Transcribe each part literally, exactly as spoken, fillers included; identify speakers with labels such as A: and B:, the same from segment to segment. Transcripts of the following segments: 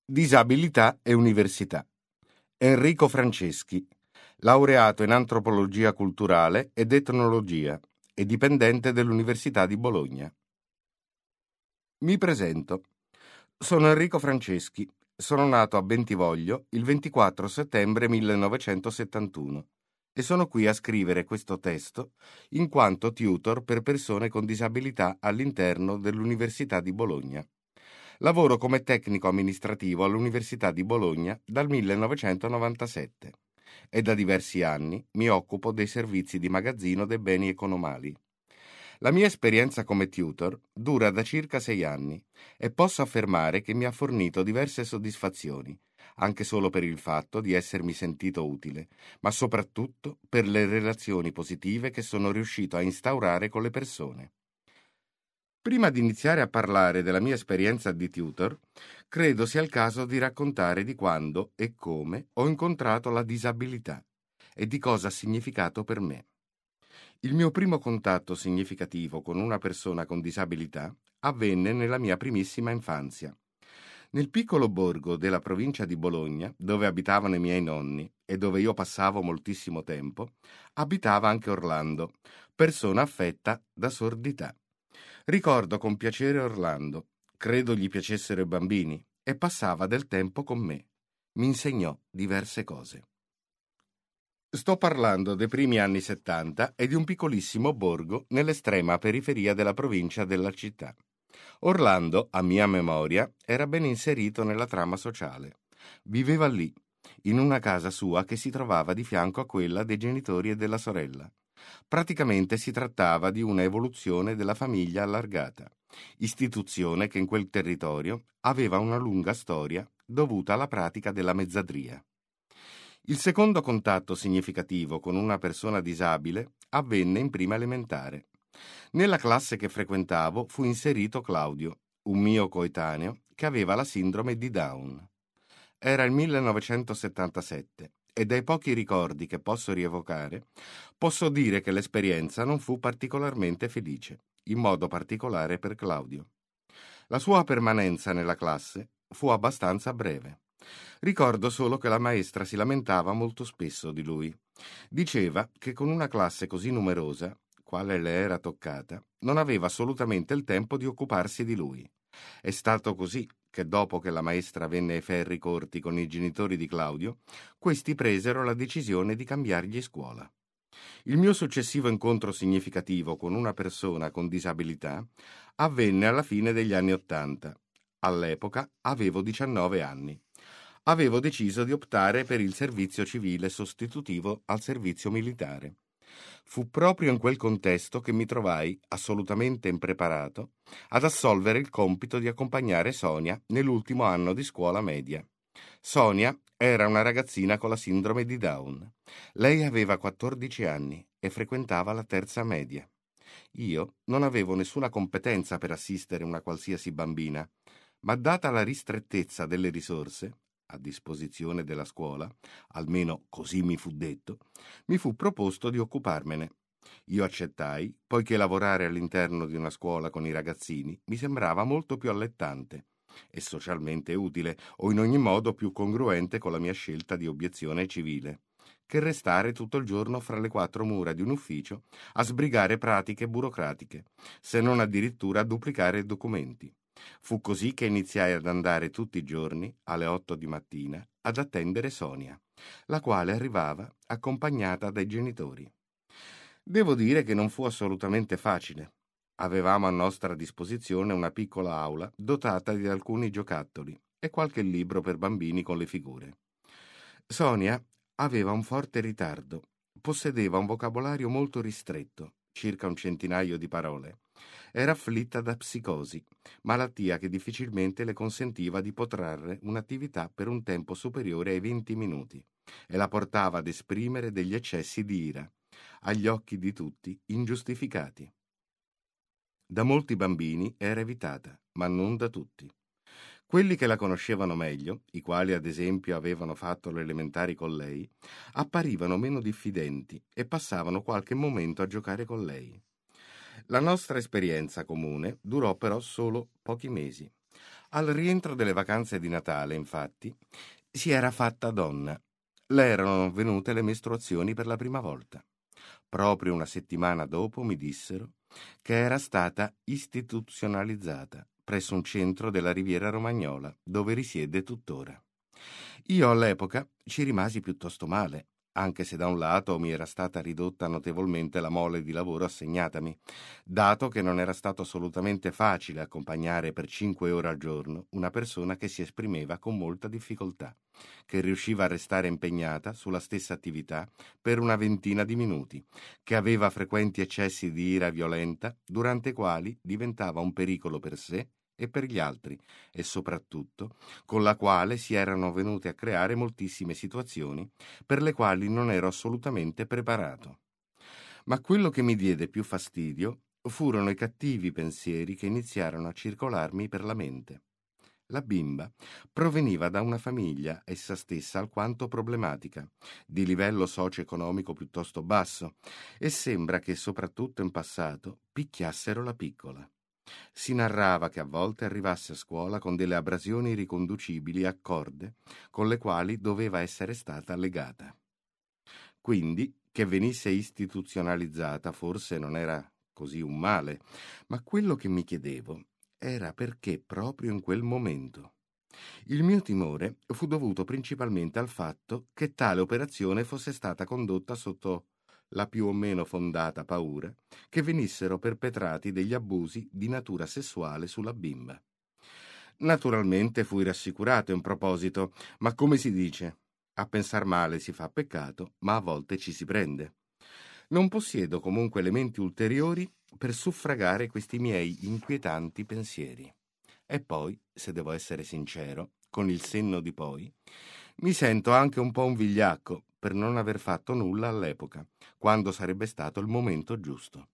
A: Disabilità e università. Enrico Franceschi, laureato in antropologia culturale ed etnologia e dipendente dell'Università di Bologna. Mi presento. Sono Enrico Franceschi. Sono nato a Bentivoglio il ventiquattro settembre millenovecentosettantuno e sono qui a scrivere questo testo in quanto tutor per persone con disabilità all'interno dell'Università di Bologna. Lavoro come tecnico amministrativo all'Università di Bologna dal millenovecentonovantasette e da diversi anni mi occupo dei servizi di magazzino dei beni economali. La mia esperienza come tutor dura da circa sei anni e posso affermare che mi ha fornito diverse soddisfazioni, anche solo per il fatto di essermi sentito utile, ma soprattutto per le relazioni positive che sono riuscito a instaurare con le persone. Prima di iniziare a parlare della mia esperienza di tutor, credo sia il caso di raccontare di quando e come ho incontrato la disabilità e di cosa ha significato per me. Il mio primo contatto significativo con una persona con disabilità avvenne nella mia primissima infanzia. Nel piccolo borgo della provincia di Bologna, dove abitavano i miei nonni e dove io passavo moltissimo tempo, abitava anche Orlando, persona affetta da sordità. Ricordo con piacere Orlando, credo gli piacessero i bambini, e passava del tempo con me. Mi insegnò diverse cose. Sto parlando dei primi anni settanta e di un piccolissimo borgo nell'estrema periferia della provincia della città. Orlando, a mia memoria, era ben inserito nella trama sociale. Viveva lì, in una casa sua che si trovava di fianco a quella dei genitori e della sorella. Praticamente si trattava di una evoluzione della famiglia allargata, istituzione che in quel territorio aveva una lunga storia dovuta alla pratica della mezzadria. Il secondo contatto significativo con una persona disabile avvenne in prima elementare. Nella classe che frequentavo fu inserito Claudio, un mio coetaneo che aveva la sindrome di Down. Era il millenovecentosettantasette e dai pochi ricordi che posso rievocare, posso dire che l'esperienza non fu particolarmente felice, in modo particolare per Claudio. La sua permanenza nella classe fu abbastanza breve. Ricordo solo che la maestra si lamentava molto spesso di lui. Diceva che con una classe così numerosa, quale le era toccata, non aveva assolutamente il tempo di occuparsi di lui. È stato così che dopo che la maestra venne ai ferri corti con i genitori di Claudio, questi presero la decisione di cambiargli scuola. Il mio successivo incontro significativo con una persona con disabilità avvenne alla fine degli anni Ottanta. All'epoca avevo diciannove anni. Avevo deciso di optare per il servizio civile sostitutivo al servizio militare. Fu proprio in quel contesto che mi trovai, assolutamente impreparato, ad assolvere il compito di accompagnare Sonia nell'ultimo anno di scuola media. Sonia era una ragazzina con la sindrome di Down. Lei aveva quattordici anni e frequentava la terza media. Io non avevo nessuna competenza per assistere una qualsiasi bambina, ma data la ristrettezza delle risorse a disposizione della scuola, almeno così mi fu detto, mi fu proposto di occuparmene. Io accettai, poiché lavorare all'interno di una scuola con i ragazzini mi sembrava molto più allettante e socialmente utile, o in ogni modo più congruente con la mia scelta di obiezione civile, che restare tutto il giorno fra le quattro mura di un ufficio a sbrigare pratiche burocratiche, se non addirittura a duplicare documenti. Fu così che iniziai ad andare tutti i giorni, alle otto di mattina, ad attendere Sonia, la quale arrivava accompagnata dai genitori. Devo dire che non fu assolutamente facile. Avevamo a nostra disposizione una piccola aula dotata di alcuni giocattoli e qualche libro per bambini con le figure. Sonia aveva un forte ritardo, possedeva un vocabolario molto ristretto, circa un centinaio di parole. Era afflitta da psicosi, malattia che difficilmente le consentiva di protrarre un'attività per un tempo superiore ai venti minuti e la portava ad esprimere degli eccessi di ira, agli occhi di tutti ingiustificati. Da molti bambini era evitata, ma non da tutti. Quelli che la conoscevano meglio, i quali ad esempio avevano fatto le elementari con lei, apparivano meno diffidenti e passavano qualche momento a giocare con lei. La nostra esperienza comune durò però solo pochi mesi. Al rientro delle vacanze di Natale, infatti, si era fatta donna. Le erano venute le mestruazioni per la prima volta. Proprio una settimana dopo mi dissero che era stata istituzionalizzata presso un centro della Riviera Romagnola, dove risiede tuttora. Io all'epoca ci rimasi piuttosto male, anche se da un lato mi era stata ridotta notevolmente la mole di lavoro assegnatami, dato che non era stato assolutamente facile accompagnare per cinque ore al giorno una persona che si esprimeva con molta difficoltà, che riusciva a restare impegnata sulla stessa attività per una ventina di minuti, che aveva frequenti eccessi di ira violenta, durante i quali diventava un pericolo per sé e per gli altri, e soprattutto con la quale si erano venute a creare moltissime situazioni per le quali non ero assolutamente preparato. Ma quello che mi diede più fastidio furono i cattivi pensieri che iniziarono a circolarmi per la mente. La bimba proveniva da una famiglia essa stessa alquanto problematica, di livello socio-economico piuttosto basso, e sembra che soprattutto in passato picchiassero la piccola. Si narrava che a volte arrivasse a scuola con delle abrasioni riconducibili a corde con le quali doveva essere stata legata. Quindi, che venisse istituzionalizzata forse non era così un male, ma quello che mi chiedevo era perché proprio in quel momento. Il mio timore fu dovuto principalmente al fatto che tale operazione fosse stata condotta sotto la più o meno fondata paura che venissero perpetrati degli abusi di natura sessuale sulla bimba. Naturalmente fui rassicurato in proposito, ma come si dice, a pensar male si fa peccato, ma a volte ci si prende. Non possiedo comunque elementi ulteriori per suffragare questi miei inquietanti pensieri. E poi, se devo essere sincero, con il senno di poi, mi sento anche un po' un vigliacco per non aver fatto nulla all'epoca, quando sarebbe stato il momento giusto.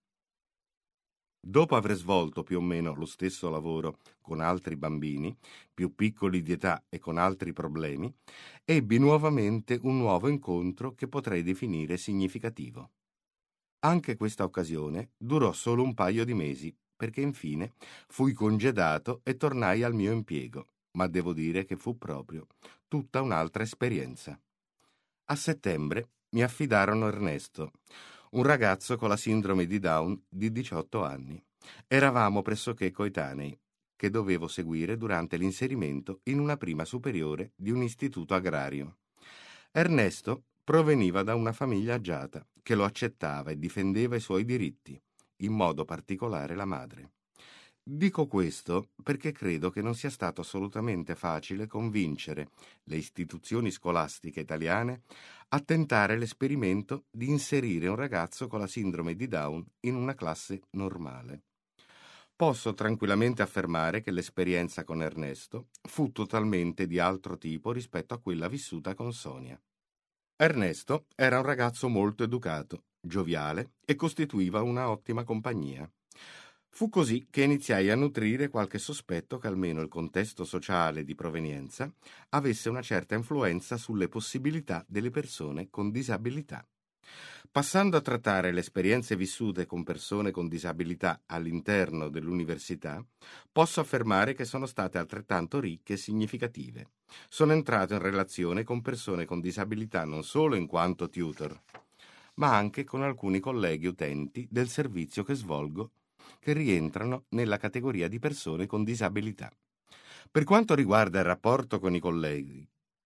A: Dopo aver svolto più o meno lo stesso lavoro con altri bambini, più piccoli di età e con altri problemi, ebbi nuovamente un nuovo incontro che potrei definire significativo. Anche questa occasione durò solo un paio di mesi, perché infine fui congedato e tornai al mio impiego, ma devo dire che fu proprio tutta un'altra esperienza. A settembre mi affidarono Ernesto, un ragazzo con la sindrome di Down di diciotto anni. Eravamo pressoché coetanei, che dovevo seguire durante l'inserimento in una prima superiore di un istituto agrario. Ernesto proveniva da una famiglia agiata che lo accettava e difendeva i suoi diritti, in modo particolare la madre. Dico questo perché credo che non sia stato assolutamente facile convincere le istituzioni scolastiche italiane a tentare l'esperimento di inserire un ragazzo con la sindrome di Down in una classe normale. Posso tranquillamente affermare che l'esperienza con Ernesto fu totalmente di altro tipo rispetto a quella vissuta con Sonia. Ernesto era un ragazzo molto educato, gioviale e costituiva una ottima compagnia. Fu così che iniziai a nutrire qualche sospetto che almeno il contesto sociale di provenienza avesse una certa influenza sulle possibilità delle persone con disabilità. Passando a trattare le esperienze vissute con persone con disabilità all'interno dell'università, posso affermare che sono state altrettanto ricche e significative. Sono entrato in relazione con persone con disabilità non solo in quanto tutor, ma anche con alcuni colleghi utenti del servizio che svolgo che rientrano nella categoria di persone con disabilità. Per quanto riguarda il rapporto con i colleghi,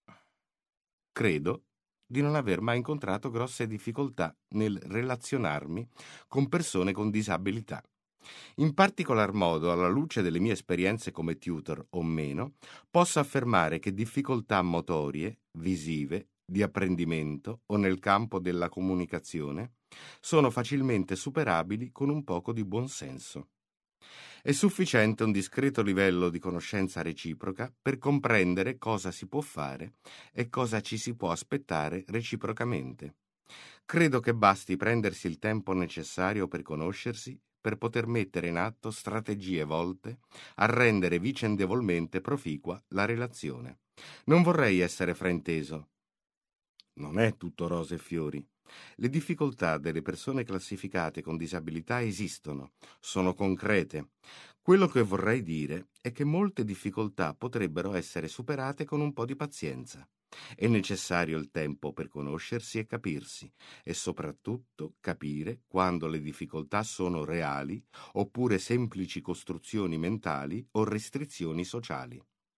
A: credo di non aver mai incontrato grosse difficoltà nel relazionarmi con persone con disabilità. In particolar modo, alla luce delle mie esperienze come tutor o meno, posso affermare che difficoltà motorie, visive, di apprendimento o nel campo della comunicazione sono facilmente superabili con un poco di buonsenso. È sufficiente un discreto livello di conoscenza reciproca per comprendere cosa si può fare e cosa ci si può aspettare reciprocamente. Credo che basti prendersi il tempo necessario per conoscersi, per poter mettere in atto strategie volte a rendere vicendevolmente proficua la relazione. Non vorrei essere frainteso. Non è tutto rose e fiori. Le difficoltà delle persone classificate con disabilità esistono, sono concrete. Quello che vorrei dire è che molte difficoltà potrebbero essere superate con un po' di pazienza. È necessario il tempo per conoscersi e capirsi e soprattutto capire quando le difficoltà sono reali oppure semplici costruzioni mentali o restrizioni sociali.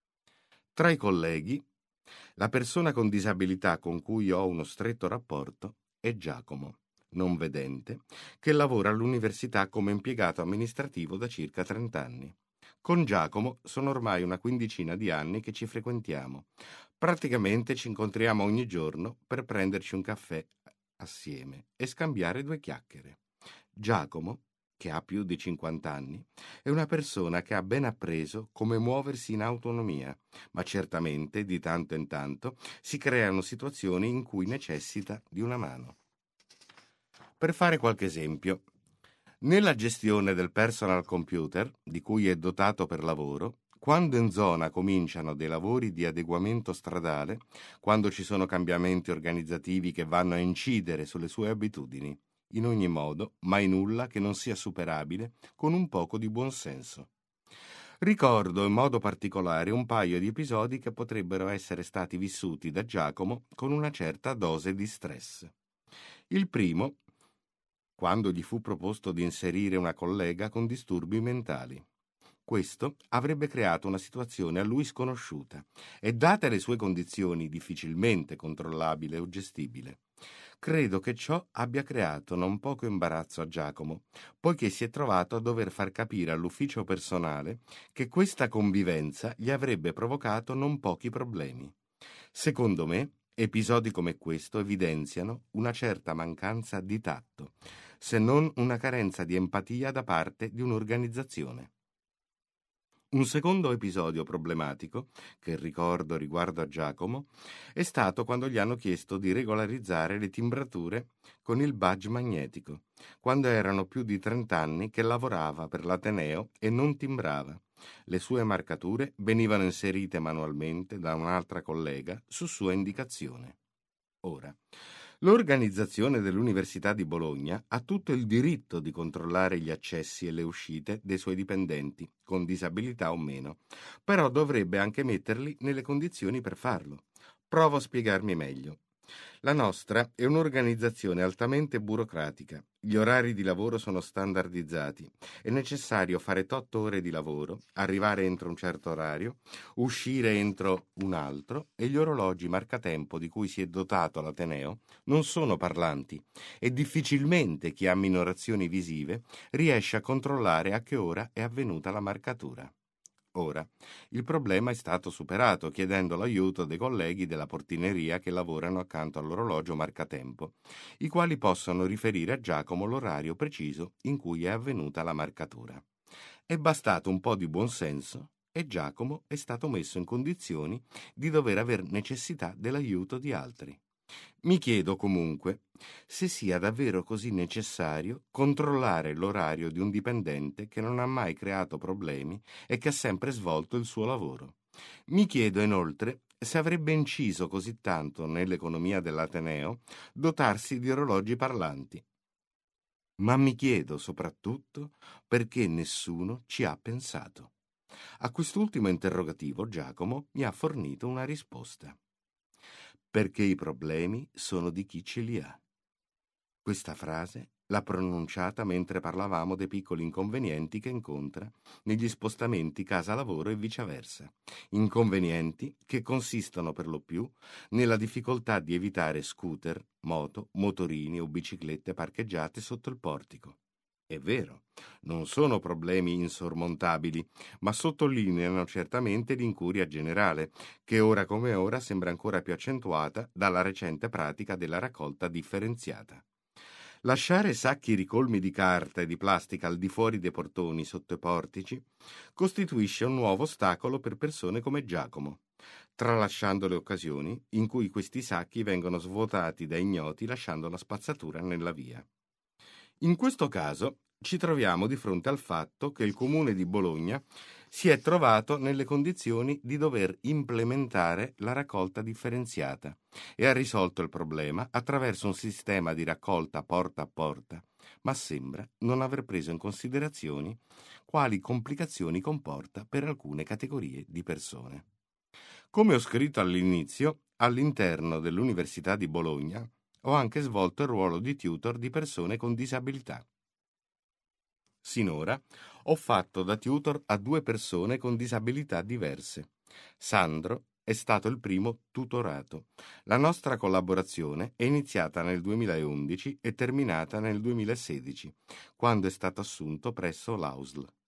A: Tra i colleghi, la persona con disabilità con cui ho uno stretto rapporto è Giacomo, non vedente, che lavora all'università come impiegato amministrativo da circa trenta anni. Con Giacomo sono ormai una quindicina di anni che ci frequentiamo. Praticamente ci incontriamo ogni giorno per prenderci un caffè assieme e scambiare due chiacchiere. Giacomo, che ha più di cinquanta anni, è una persona che ha ben appreso come muoversi in autonomia, ma certamente di tanto in tanto si creano situazioni in cui necessita di una mano. Per fare qualche esempio, nella gestione del personal computer, di cui è dotato per lavoro, quando in zona cominciano dei lavori di adeguamento stradale, quando ci sono cambiamenti organizzativi che vanno a incidere sulle sue abitudini, in ogni modo, mai nulla che non sia superabile con un poco di buonsenso. Ricordo in modo particolare un paio di episodi che potrebbero essere stati vissuti da Giacomo con una certa dose di stress. Il primo, quando gli fu proposto di inserire una collega con disturbi mentali. Questo avrebbe creato una situazione a lui sconosciuta e, date le sue condizioni, difficilmente controllabile o gestibile. Credo che ciò abbia creato non poco imbarazzo a Giacomo, poiché si è trovato a dover far capire all'ufficio personale che questa convivenza gli avrebbe provocato non pochi problemi. Secondo me, episodi come questo evidenziano una certa mancanza di tatto, se non una carenza di empatia da parte di un'organizzazione. Un secondo episodio problematico, che ricordo riguardo a Giacomo, è stato quando gli hanno chiesto di regolarizzare le timbrature con il badge magnetico, quando erano più di trenta anni che lavorava per l'Ateneo e non timbrava. Le sue marcature venivano inserite manualmente da un'altra collega su sua indicazione. Ora, l'organizzazione dell'Università di Bologna ha tutto il diritto di controllare gli accessi e le uscite dei suoi dipendenti, con disabilità o meno, però dovrebbe anche metterli nelle condizioni per farlo. Provo a spiegarmi meglio. La nostra è un'organizzazione altamente burocratica. Gli orari di lavoro sono standardizzati. È necessario fare tot ore di lavoro, arrivare entro un certo orario, uscire entro un altro e gli orologi marcatempo di cui si è dotato l'Ateneo non sono parlanti e difficilmente chi ha minorazioni visive riesce a controllare a che ora è avvenuta la marcatura. Ora, il problema è stato superato chiedendo l'aiuto dei colleghi della portineria che lavorano accanto all'orologio marcatempo, i quali possono riferire a Giacomo l'orario preciso in cui è avvenuta la marcatura. È bastato un po' di buonsenso e Giacomo è stato messo in condizioni di dover aver necessità dell'aiuto di altri. Mi chiedo comunque se sia davvero così necessario controllare l'orario di un dipendente che non ha mai creato problemi e che ha sempre svolto il suo lavoro. Mi chiedo inoltre se avrebbe inciso così tanto nell'economia dell'Ateneo dotarsi di orologi parlanti. Ma mi chiedo soprattutto perché nessuno ci ha pensato. A quest'ultimo interrogativo Giacomo mi ha fornito una risposta. Perché i problemi sono di chi ce li ha. Questa frase l'ha pronunciata mentre parlavamo dei piccoli inconvenienti che incontra negli spostamenti casa-lavoro e viceversa. Inconvenienti che consistono per lo più nella difficoltà di evitare scooter, moto, motorini o biciclette parcheggiate sotto il portico. È vero, non sono problemi insormontabili, ma sottolineano certamente l'incuria generale, che ora come ora sembra ancora più accentuata dalla recente pratica della raccolta differenziata. Lasciare sacchi ricolmi di carta e di plastica al di fuori dei portoni sotto i portici costituisce un nuovo ostacolo per persone come Giacomo, tralasciando le occasioni in cui questi sacchi vengono svuotati da ignoti lasciando la spazzatura nella via. In questo caso ci troviamo di fronte al fatto che il Comune di Bologna si è trovato nelle condizioni di dover implementare la raccolta differenziata e ha risolto il problema attraverso un sistema di raccolta porta a porta, ma sembra non aver preso in considerazione quali complicazioni comporta per alcune categorie di persone. Come ho scritto all'inizio, all'interno dell'Università di Bologna ho anche svolto il ruolo di tutor di persone con disabilità. Sinora ho fatto da tutor a due persone con disabilità diverse. Sandro è stato il primo tutorato. La nostra collaborazione è iniziata nel duemilaundici e terminata nel duemilasedici, quando è stato assunto presso l'A U S L.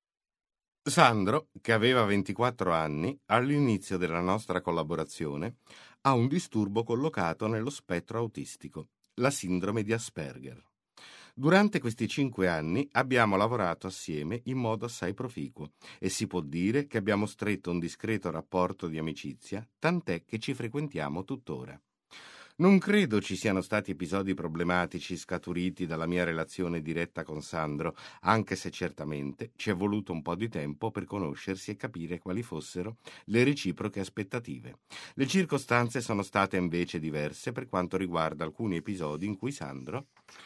A: Sandro, che aveva ventiquattro anni, all'inizio della nostra collaborazione, ha un disturbo collocato nello spettro autistico, la sindrome di Asperger. Durante questi cinque anni abbiamo lavorato assieme in modo assai proficuo e si può dire che abbiamo stretto un discreto rapporto di amicizia, tant'è che ci frequentiamo tuttora. Non credo ci siano stati episodi problematici scaturiti dalla mia relazione diretta con Sandro, anche se certamente ci è voluto un po' di tempo per conoscersi e capire quali fossero le reciproche aspettative. Le circostanze sono state invece diverse per quanto riguarda alcuni episodi in cui Sandro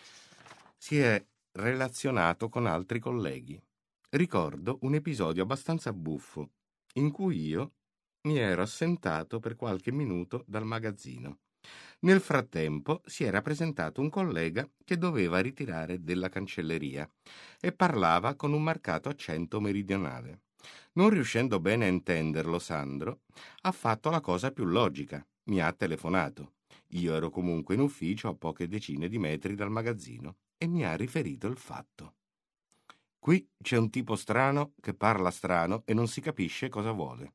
A: si è relazionato con altri colleghi. Ricordo un episodio abbastanza buffo in cui io mi ero assentato per qualche minuto dal magazzino. Nel frattempo si era presentato un collega che doveva ritirare della cancelleria e parlava con un marcato accento meridionale. Non riuscendo bene a intenderlo, Sandro ha fatto la cosa più logica: mi ha telefonato. Io ero comunque in ufficio a poche decine di metri dal magazzino e mi ha riferito il fatto. Qui c'è un tipo strano che parla strano e non si capisce cosa vuole.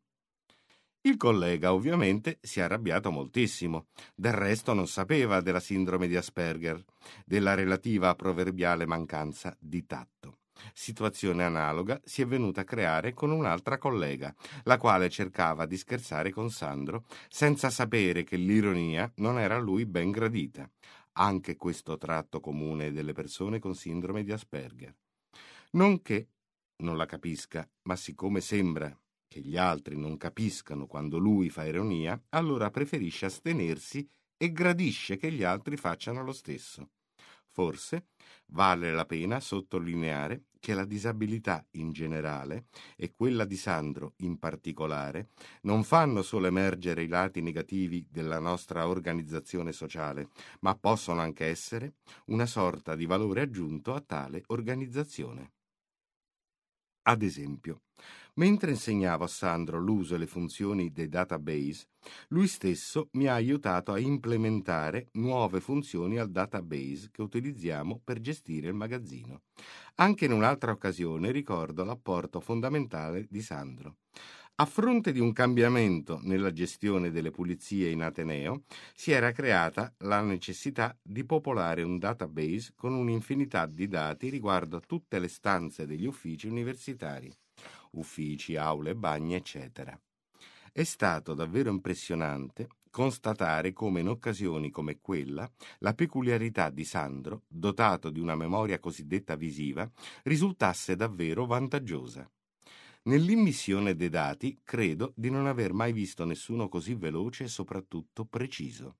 A: Il collega ovviamente si è arrabbiato moltissimo, del resto non sapeva della sindrome di Asperger, della relativa proverbiale mancanza di tatto. Situazione analoga si è venuta a creare con un'altra collega, la quale cercava di scherzare con Sandro senza sapere che l'ironia non era a lui ben gradita. Anche questo tratto comune delle persone con sindrome di Asperger. Non che non la capisca, ma siccome sembra che gli altri non capiscano quando lui fa ironia, allora preferisce astenersi e gradisce che gli altri facciano lo stesso. Forse vale la pena sottolineare che la disabilità in generale e quella di Sandro in particolare non fanno solo emergere i lati negativi della nostra organizzazione sociale, ma possono anche essere una sorta di valore aggiunto a tale organizzazione. Ad esempio, mentre insegnavo a Sandro l'uso e le funzioni dei database, lui stesso mi ha aiutato a implementare nuove funzioni al database che utilizziamo per gestire il magazzino. Anche in un'altra occasione ricordo l'apporto fondamentale di Sandro. A fronte di un cambiamento nella gestione delle pulizie in Ateneo, si era creata la necessità di popolare un database con un'infinità di dati riguardo a tutte le stanze degli uffici universitari, uffici, aule, bagni, eccetera. È stato davvero impressionante constatare come in occasioni come quella la peculiarità di Sandro, dotato di una memoria cosiddetta visiva, risultasse davvero vantaggiosa. Nell'immissione dei dati credo di non aver mai visto nessuno così veloce e soprattutto preciso.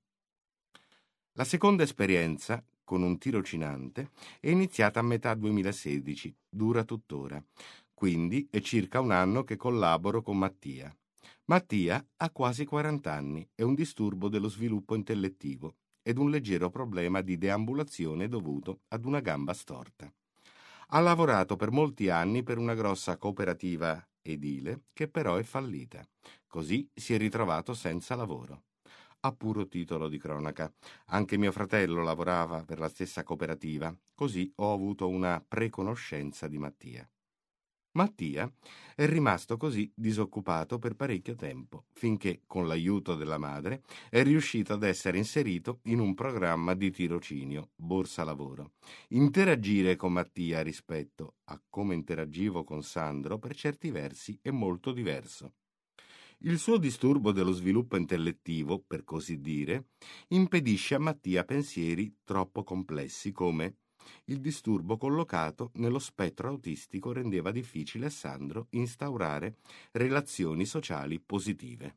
A: La seconda esperienza, con un tirocinante, è iniziata a metà duemilasedici, dura tuttora, quindi è circa un anno che collaboro con Mattia. Mattia ha quasi quaranta anni e un disturbo dello sviluppo intellettivo ed un leggero problema di deambulazione dovuto ad una gamba storta. Ha lavorato per molti anni per una grossa cooperativa edile che però è fallita. Così si è ritrovato senza lavoro. A puro titolo di cronaca, anche mio fratello lavorava per la stessa cooperativa, così ho avuto una preconoscenza di Mattia. Mattia è rimasto così disoccupato per parecchio tempo, finché, con l'aiuto della madre, è riuscito ad essere inserito in un programma di tirocinio, borsa lavoro. Interagire con Mattia rispetto a come interagivo con Sandro, per certi versi, è molto diverso. Il suo disturbo dello sviluppo intellettivo, per così dire, impedisce a Mattia pensieri troppo complessi come Il disturbo collocato nello spettro autistico rendeva difficile a Sandro instaurare relazioni sociali positive.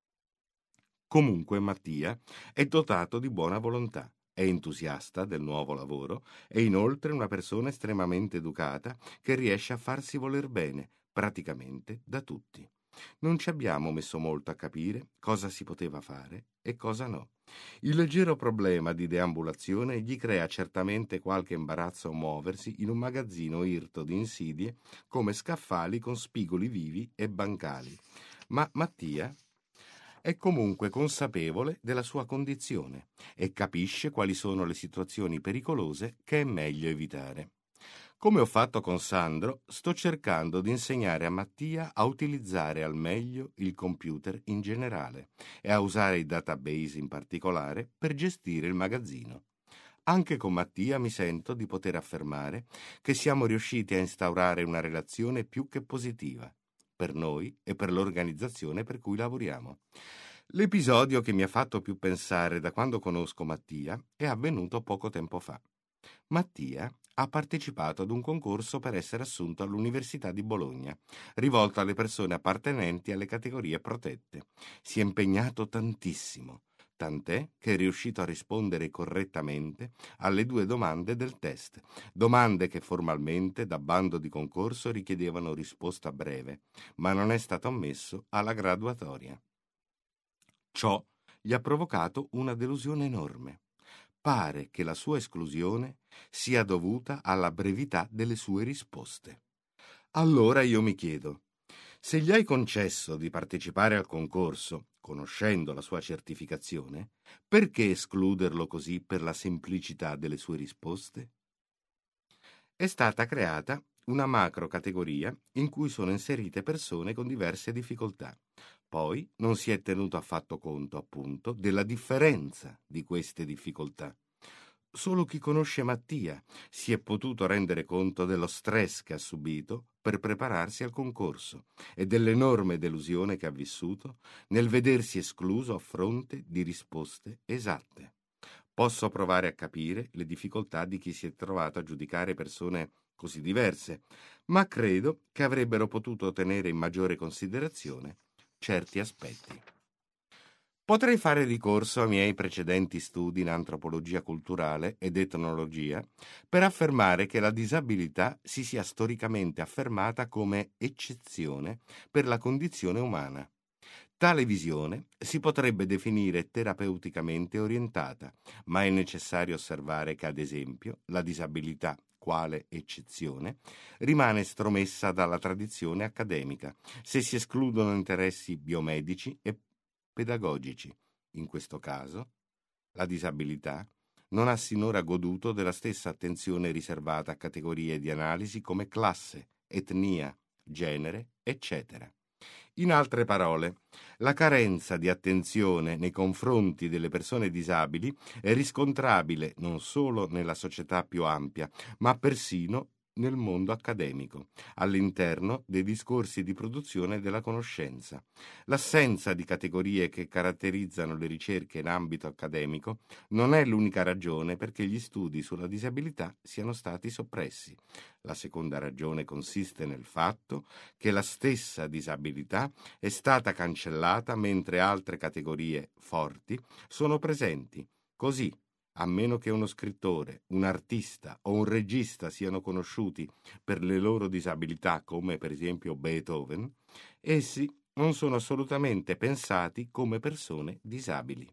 A: Comunque Mattia è dotato di buona volontà, è entusiasta del nuovo lavoro e inoltre una persona estremamente educata che riesce a farsi voler bene praticamente da tutti. Non ci abbiamo messo molto a capire cosa si poteva fare e cosa no. Il leggero problema di deambulazione gli crea certamente qualche imbarazzo a muoversi in un magazzino irto di insidie come scaffali con spigoli vivi e bancali. Ma Mattia è comunque consapevole della sua condizione e capisce quali sono le situazioni pericolose che è meglio evitare. Come ho fatto con Sandro, sto cercando di insegnare a Mattia a utilizzare al meglio il computer in generale e a usare i database in particolare per gestire il magazzino. Anche con Mattia mi sento di poter affermare che siamo riusciti a instaurare una relazione più che positiva, per noi e per l'organizzazione per cui lavoriamo. L'episodio che mi ha fatto più pensare da quando conosco Mattia è avvenuto poco tempo fa. Mattia ha partecipato ad un concorso per essere assunto all'Università di Bologna, rivolto alle persone appartenenti alle categorie protette. Si è impegnato tantissimo, tant'è che è riuscito a rispondere correttamente alle due domande del test, domande che formalmente da bando di concorso richiedevano risposta breve, ma non è stato ammesso alla graduatoria. Ciò gli ha provocato una delusione enorme. Pare che la sua esclusione sia dovuta alla brevità delle sue risposte. Allora io mi chiedo, se gli hai concesso di partecipare al concorso, conoscendo la sua certificazione, perché escluderlo così per la semplicità delle sue risposte? È stata creata una macro categoria in cui sono inserite persone con diverse difficoltà. Poi non si è tenuto affatto conto, appunto, della differenza di queste difficoltà. Solo chi conosce Mattia si è potuto rendere conto dello stress che ha subito per prepararsi al concorso e dell'enorme delusione che ha vissuto nel vedersi escluso a fronte di risposte esatte. Posso provare a capire le difficoltà di chi si è trovato a giudicare persone così diverse, ma credo che avrebbero potuto tenere in maggiore considerazione certi aspetti. Potrei fare ricorso ai miei precedenti studi in antropologia culturale ed etnologia per affermare che la disabilità si sia storicamente affermata come eccezione per la condizione umana. Tale visione si potrebbe definire terapeuticamente orientata, ma è necessario osservare che, ad esempio, la disabilità, quale eccezione, rimane stromessa dalla tradizione accademica, se si escludono interessi biomedici e pedagogici. In questo caso, la disabilità non ha sinora goduto della stessa attenzione riservata a categorie di analisi come classe, etnia, genere, eccetera. In altre parole, la carenza di attenzione nei confronti delle persone disabili è riscontrabile non solo nella società più ampia, ma persino nel mondo accademico, all'interno dei discorsi di produzione della conoscenza. L'assenza di categorie che caratterizzano le ricerche in ambito accademico non è l'unica ragione perché gli studi sulla disabilità siano stati soppressi. La seconda ragione consiste nel fatto che la stessa disabilità è stata cancellata mentre altre categorie forti sono presenti. Così, a meno che uno scrittore, un artista o un regista siano conosciuti per le loro disabilità, come per esempio Beethoven, essi non sono assolutamente pensati come persone disabili.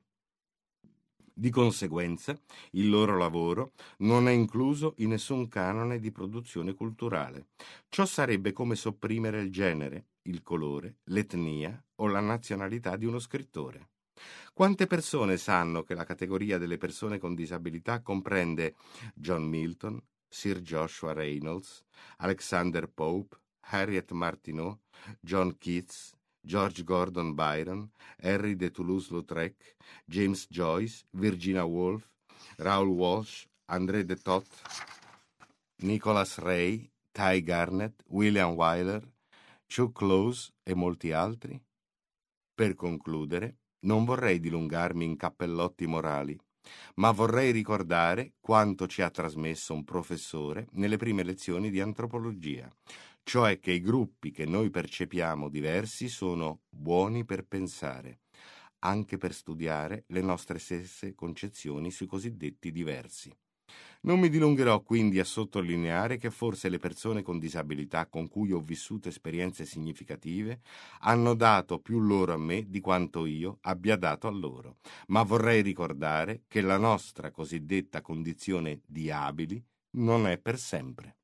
A: Di conseguenza, il loro lavoro non è incluso in nessun canone di produzione culturale. Ciò sarebbe come sopprimere il genere, il colore, l'etnia o la nazionalità di uno scrittore. Quante persone sanno che la categoria delle persone con disabilità comprende John Milton, Sir Joshua Reynolds, Alexander Pope, Harriet Martineau, John Keats, George Gordon Byron, Henry de Toulouse-Lautrec, James Joyce, Virginia Woolf, Raoul Walsh, André de Thot, Nicholas Ray, Ty Garnett, William Wyler, Chuck Close e molti altri? Per concludere, non vorrei dilungarmi in cappellotti morali, ma vorrei ricordare quanto ci ha trasmesso un professore nelle prime lezioni di antropologia, cioè che i gruppi che noi percepiamo diversi sono buoni per pensare, anche per studiare le nostre stesse concezioni sui cosiddetti diversi. Non mi dilungherò quindi a sottolineare che forse le persone con disabilità con cui ho vissuto esperienze significative hanno dato più loro a me di quanto io abbia dato a loro, ma vorrei ricordare che la nostra cosiddetta condizione di abili non è per sempre.